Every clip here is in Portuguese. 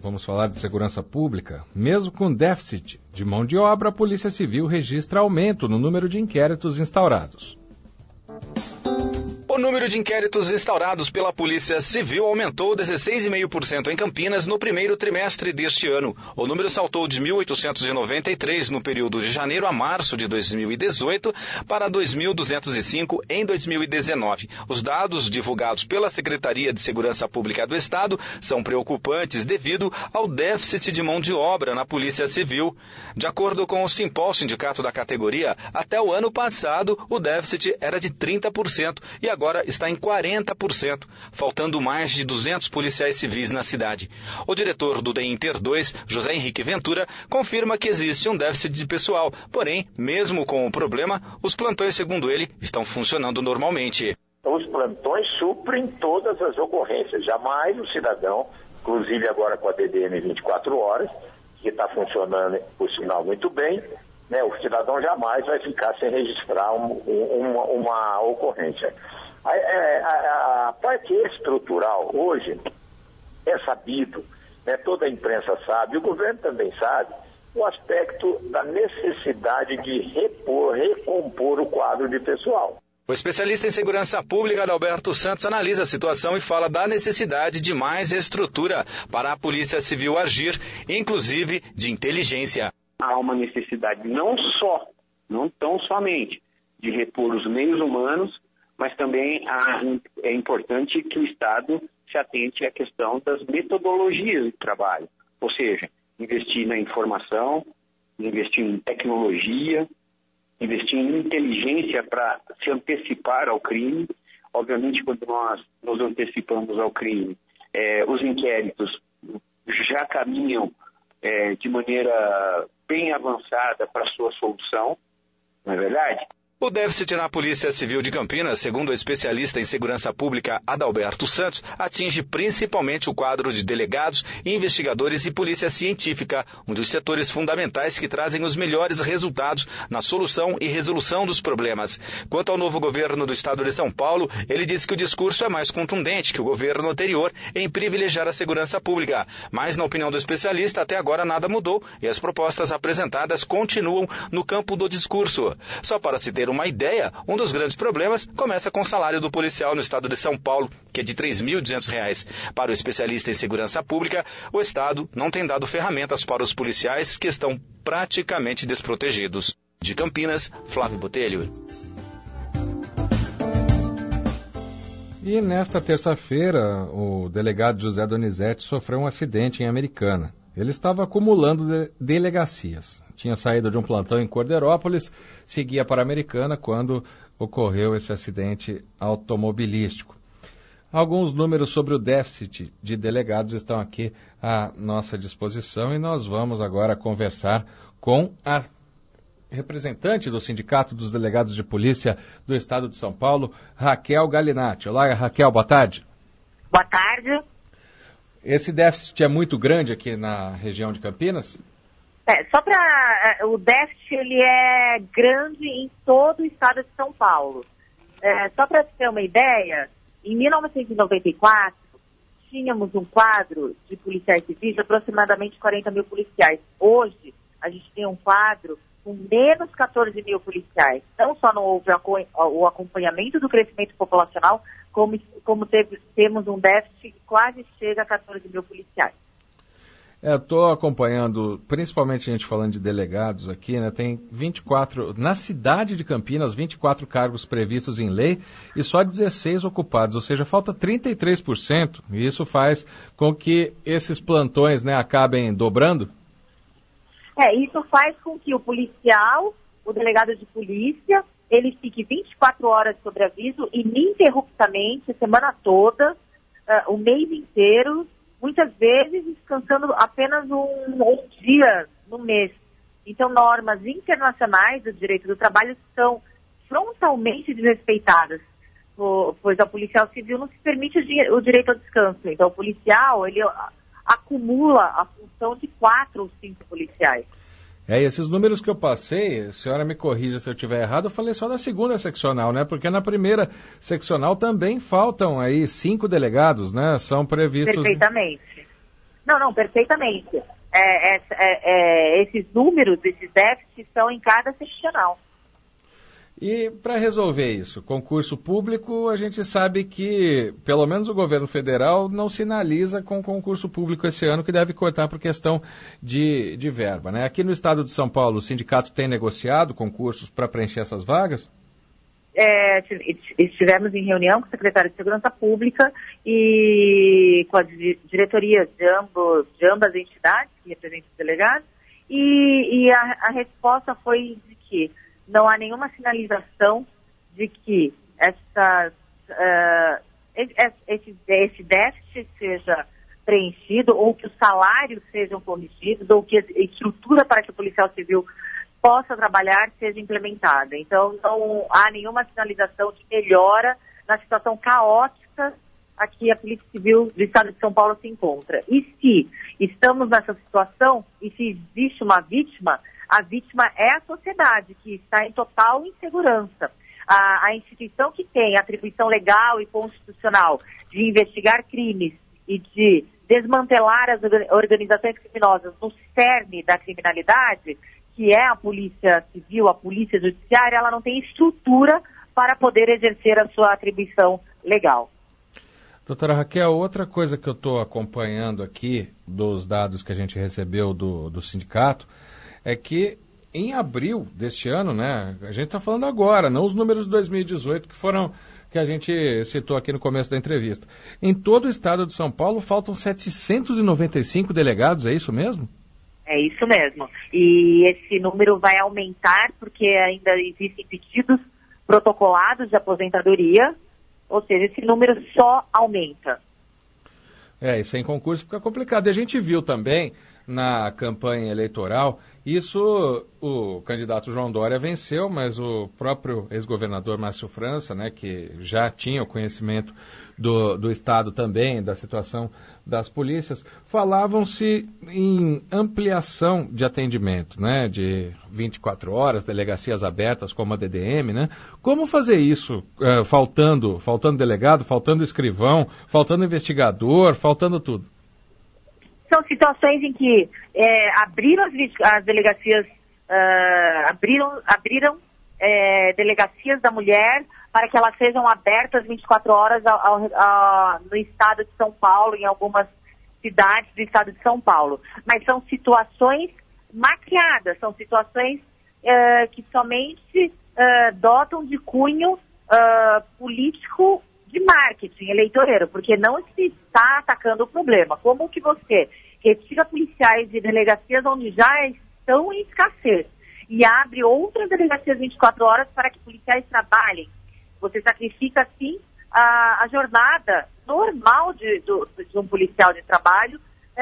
Vamos falar de segurança pública. Mesmo com déficit de mão de obra, a Polícia Civil registra aumento no número de inquéritos instaurados. O número de inquéritos instaurados pela Polícia Civil aumentou 16,5% em Campinas no primeiro trimestre deste ano. O número saltou de 1.893 no período de janeiro a março de 2018 para 2.205 em 2019. Os dados divulgados pela Secretaria de Segurança Pública do Estado são preocupantes devido ao déficit de mão de obra na Polícia Civil. De acordo com o Simpol, sindicato da categoria, até o ano passado o déficit era de 30% e agora está em 40%, faltando mais de 200 policiais civis na cidade. O diretor do DEINTER 2, José Henrique Ventura, confirma que existe um déficit de pessoal, porém, mesmo com o problema, os plantões, segundo ele, estão funcionando normalmente. Os plantões suprem todas as ocorrências, jamais o cidadão, inclusive agora com a DDM 24 horas, que está funcionando, por sinal, muito bem, né? O cidadão jamais vai ficar sem registrar uma ocorrência. A parte estrutural, hoje, é sabido, né, toda a imprensa sabe, o governo também sabe, o aspecto da necessidade de recompor o quadro de pessoal. O especialista em segurança pública, Adalberto Santos, analisa a situação e fala da necessidade de mais estrutura para a Polícia Civil agir, inclusive de inteligência. Há uma necessidade não tão somente, de repor os meios humanos, mas também é importante que o Estado se atente à questão das metodologias de trabalho, ou seja, investir na informação, investir em tecnologia, investir em inteligência para se antecipar ao crime. Obviamente, quando nós nos antecipamos ao crime, os inquéritos já caminham de maneira bem avançada para a sua solução, não é verdade? O déficit na Polícia Civil de Campinas, segundo o especialista em segurança pública Adalberto Santos, atinge principalmente o quadro de delegados, investigadores e polícia científica, um dos setores fundamentais que trazem os melhores resultados na solução e resolução dos problemas. Quanto ao novo governo do estado de São Paulo, ele disse que o discurso é mais contundente que o governo anterior em privilegiar a segurança pública. Mas, na opinião do especialista, até agora nada mudou e as propostas apresentadas continuam no campo do discurso. Só para se ter uma ideia, um dos grandes problemas começa com o salário do policial no estado de São Paulo, que é de R$ 3.200. Para o especialista em segurança pública, o Estado não tem dado ferramentas para os policiais que estão praticamente desprotegidos. De Campinas, Flávio Botelho. E nesta terça-feira, o delegado José Donizete sofreu um acidente em Americana. Ele estava acumulando delegacias. Tinha saído de um plantão em Corderópolis, seguia para a Americana quando ocorreu esse acidente automobilístico. Alguns números sobre o déficit de delegados estão aqui à nossa disposição e nós vamos agora conversar com a representante do Sindicato dos Delegados de Polícia do Estado de São Paulo, Raquel Galinatti. Olá, Raquel, boa tarde. Boa tarde. Esse déficit é muito grande aqui na região de Campinas? O déficit ele é grande em todo o estado de São Paulo. Só para ter uma ideia, em 1994, tínhamos um quadro de policiais civis de aproximadamente 40 mil policiais. Hoje, a gente tem um quadro com menos 14 mil policiais. Não só não houve o acompanhamento do crescimento populacional, como temos um déficit que quase chega a 14 mil policiais. Estou acompanhando, principalmente a gente falando de delegados aqui, né? Tem 24, na cidade de Campinas, 24 cargos previstos em lei e só 16 ocupados, ou seja, falta 33%. E isso faz com que esses plantões, né, acabem dobrando? Isso faz com que o policial, o delegado de polícia, ele fique 24 horas sobre aviso, ininterruptamente, a semana toda, o mês inteiro, muitas vezes descansando apenas um dia no mês. Então, normas internacionais do direito do trabalho são frontalmente desrespeitadas, pois ao policial civil não se permite o direito ao descanso. Então, o policial, ele acumula a função de 4 ou 5 policiais. E esses números que eu passei, a senhora me corrija se eu estiver errado, eu falei só da segunda seccional, né? Porque na primeira seccional também faltam aí 5 delegados, né? São previstos... Perfeitamente. Não, perfeitamente. Esses números, esses déficits são em cada seccional. E para resolver isso, concurso público, a gente sabe que, pelo menos o governo federal, não sinaliza com concurso público esse ano, que deve cortar por questão de verba, né? Aqui no estado de São Paulo, o sindicato tem negociado concursos para preencher essas vagas? Estivemos em reunião com o secretário de Segurança Pública e com as diretorias de ambas as entidades que representam os delegados, e a resposta foi de que não há nenhuma sinalização de que esse déficit seja preenchido, ou que os salários sejam corrigidos, ou que a estrutura para que o policial civil possa trabalhar seja implementada. Então, não há nenhuma sinalização de melhora na situação caótica a que a Polícia Civil do Estado de São Paulo se encontra. E se estamos nessa situação, e se existe uma vítima, a vítima é a sociedade, que está em total insegurança. A instituição que tem a atribuição legal e constitucional de investigar crimes e de desmantelar as organizações criminosas no cerne da criminalidade, que é a Polícia Civil, a Polícia Judiciária, ela não tem estrutura para poder exercer a sua atribuição legal. Doutora Raquel, outra coisa que eu estou acompanhando aqui dos dados que a gente recebeu do sindicato é que em abril deste ano, né, a gente está falando agora, não os números de 2018 que a gente citou aqui no começo da entrevista. Em todo o estado de São Paulo faltam 795 delegados, é isso mesmo? É isso mesmo. E esse número vai aumentar porque ainda existem pedidos protocolados de aposentadoria, ou seja, esse número só aumenta. E sem concurso fica complicado. E a gente viu também na campanha eleitoral, isso o candidato João Dória venceu, mas o próprio ex-governador Márcio França, né, que já tinha o conhecimento do Estado também, da situação das polícias, falavam-se em ampliação de atendimento, né, de 24 horas, delegacias abertas como a DDM, né? Como fazer isso, faltando delegado, faltando escrivão, faltando investigador, faltando tudo? São situações em que abriram as delegacias, abriram delegacias da mulher para que elas sejam abertas 24 horas no estado de São Paulo, em algumas cidades do estado de São Paulo. Mas são situações maquiadas, são situações que somente dotam de cunho político de marketing eleitoreiro, porque não se está atacando o problema. Como que você retira policiais de delegacias onde já estão em escassez e abre outras delegacias 24 horas para que policiais trabalhem? Você sacrifica, assim, a jornada normal de um policial de trabalho,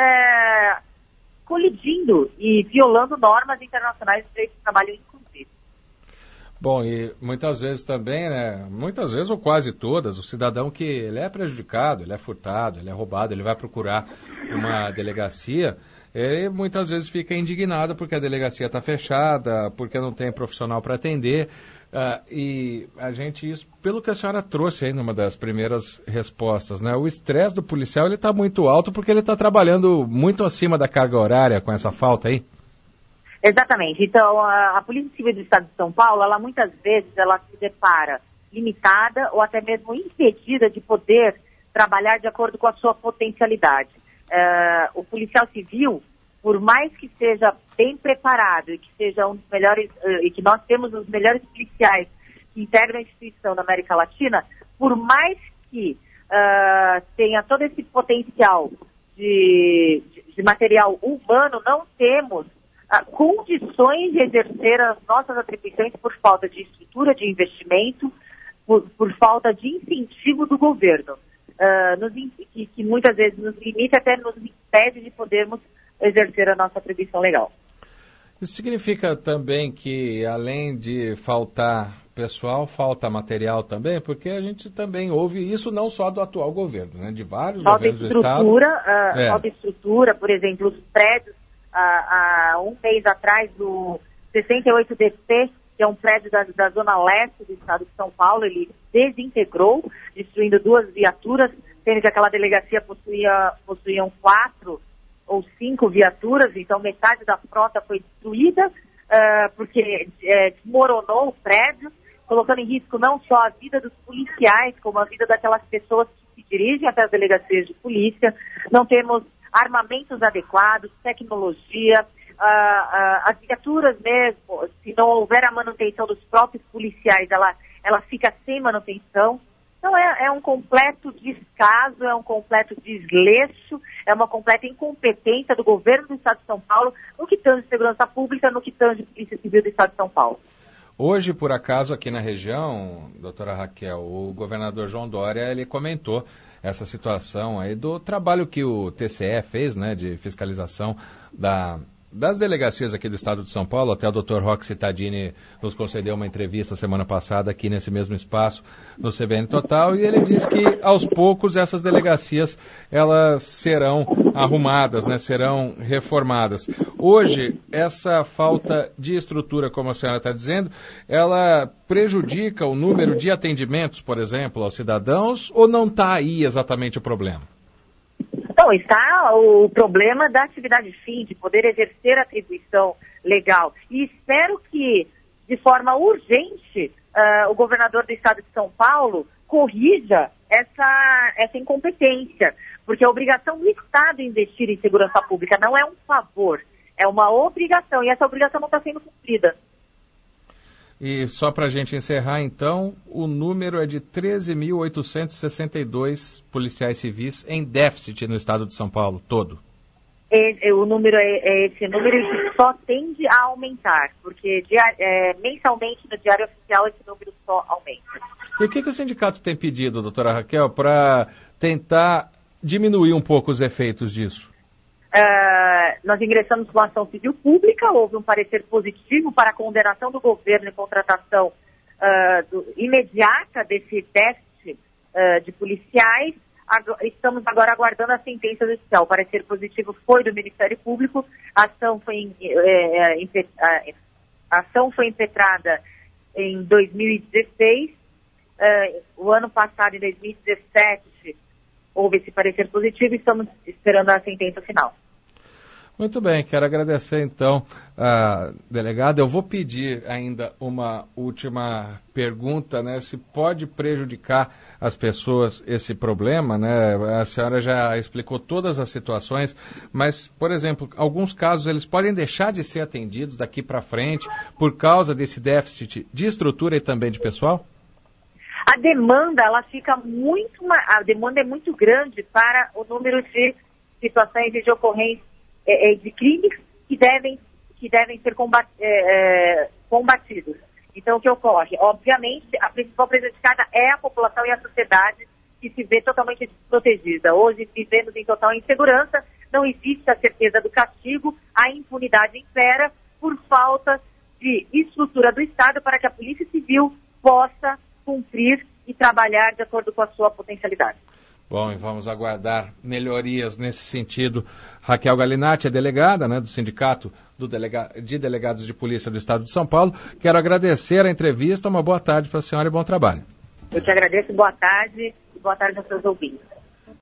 colidindo e violando normas internacionais de direito de trabalho, inclusive. Bom, e muitas vezes também, né, muitas vezes ou quase todas, o cidadão que ele é prejudicado, ele é furtado, ele é roubado, ele vai procurar uma delegacia, ele muitas vezes fica indignado porque a delegacia está fechada, porque não tem profissional para atender, e a gente, isso, pelo que a senhora trouxe aí numa das primeiras respostas, né, o estresse do policial ele está muito alto porque ele está trabalhando muito acima da carga horária com essa falta aí. Exatamente. Então, a Polícia Civil do Estado de São Paulo, ela muitas vezes se depara limitada ou até mesmo impedida de poder trabalhar de acordo com a sua potencialidade. O policial civil, por mais que seja bem preparado e que seja um dos melhores, e que nós temos os melhores policiais que integram a instituição da América Latina, por mais que tenha todo esse potencial de material humano, não temos condições de exercer as nossas atribuições por falta de estrutura de investimento, por falta de incentivo do governo, que muitas vezes nos limita, até nos impede de podermos exercer a nossa atribuição legal. Isso significa também que, além de faltar pessoal, falta material também? Porque a gente também ouve isso não só do atual governo, né, de vários governos do Estado. Falta estrutura, por exemplo, os prédios. Há um mês atrás, do 68DC, que é um prédio da zona leste do estado de São Paulo, ele desintegrou, destruindo 2 viaturas, sendo que aquela delegacia possuíam 4 ou 5 viaturas, então metade da frota foi destruída, porque desmoronou o prédio, colocando em risco não só a vida dos policiais, como a vida daquelas pessoas que se dirigem até as delegacias de polícia. Não temos armamentos adequados, tecnologia, as viaturas mesmo, se não houver a manutenção dos próprios policiais, ela fica sem manutenção. Então é um completo descaso, é um completo desleixo, é uma completa incompetência do governo do Estado de São Paulo no que tange segurança pública, no que tange Polícia Civil do Estado de São Paulo. Hoje, por acaso, aqui na região, doutora Raquel, o governador João Dória, ele comentou essa situação aí do trabalho que o TCE fez, né, de fiscalização das delegacias aqui do Estado de São Paulo. Até o Dr. Roque Tadini nos concedeu uma entrevista semana passada aqui nesse mesmo espaço no CBN Total, e ele disse que aos poucos essas delegacias elas serão arrumadas, né, serão reformadas. Hoje, essa falta de estrutura, como a senhora está dizendo, ela prejudica o número de atendimentos, por exemplo, aos cidadãos, ou não está aí exatamente o problema? Então, está o problema da atividade fim, de poder exercer a atribuição legal. E espero que, de forma urgente, o governador do Estado de São Paulo corrija essa incompetência. Porque a obrigação do Estado investir em segurança pública não é um favor, é uma obrigação. E essa obrigação não está sendo cumprida. E só para a gente encerrar, então, o número é de 13.862 policiais civis em déficit no estado de São Paulo todo. O número é esse número que só tende a aumentar, porque mensalmente no Diário Oficial esse número só aumenta. E o que o sindicato tem pedido, doutora Raquel, para tentar diminuir um pouco os efeitos disso? Nós ingressamos com a ação civil pública, houve um parecer positivo para a condenação do governo e contratação imediata desse déficit de policiais. Estamos agora aguardando a sentença judicial. O parecer positivo foi do Ministério Público, a ação foi impetrada em 2016, o ano passado, em 2017, houve esse parecer positivo e estamos esperando a sentença final. Muito bem, quero agradecer então a delegada. Eu vou pedir ainda uma última pergunta, né? Se pode prejudicar as pessoas esse problema, né? A senhora já explicou todas as situações, mas, por exemplo, alguns casos eles podem deixar de ser atendidos daqui para frente por causa desse déficit de estrutura e também de pessoal? A demanda, a demanda é muito grande para o número de situações e de ocorrências de crimes que devem ser combatidos. Então, o que ocorre? Obviamente, a principal prejudicada é a população e a sociedade que se vê totalmente desprotegida. Hoje, vivemos em total insegurança, não existe a certeza do castigo, a impunidade impera por falta de estrutura do Estado para que a Polícia Civil possa cumprir e trabalhar de acordo com a sua potencialidade. Bom, e vamos aguardar melhorias nesse sentido. Raquel Galinatti é delegada, né, do Sindicato de Delegados de Polícia do Estado de São Paulo. Quero agradecer a entrevista, uma boa tarde para a senhora e bom trabalho. Eu te agradeço, boa tarde e boa tarde aos seus ouvintes.